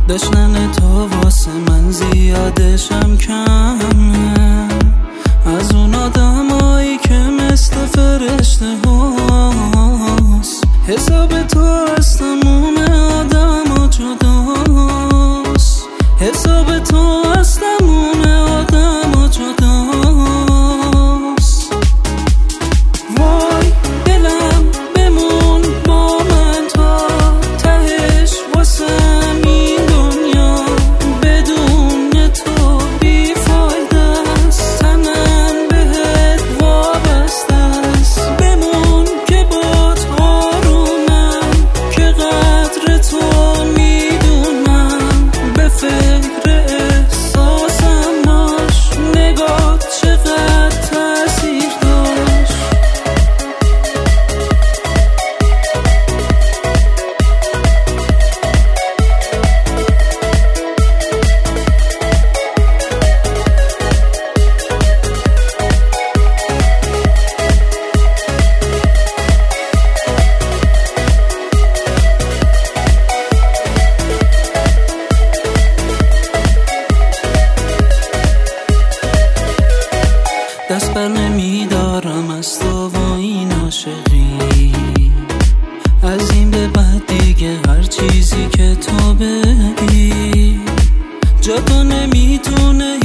دشنن تو واسه من زیادشم کمه، از اون آدمایی که مثل فرشته هاست. حساب تو از تموم آدم ها جداست، حساب تو از تموم آدم ها جداست. وای دلم بمون با من تا تهش واسم این دنیا، بدون تو بی فایده است، تنم بهت وابسته است. بمون که بات آرومم، که قدر تو میدونم، به فکر احساسم باش، نگاه چقدر تأثیر داشت. دست بر نمیدارم از تو و این عاشقی، از این به بعد دیگه هر چیزی که تو بگی جا تو نمیتونه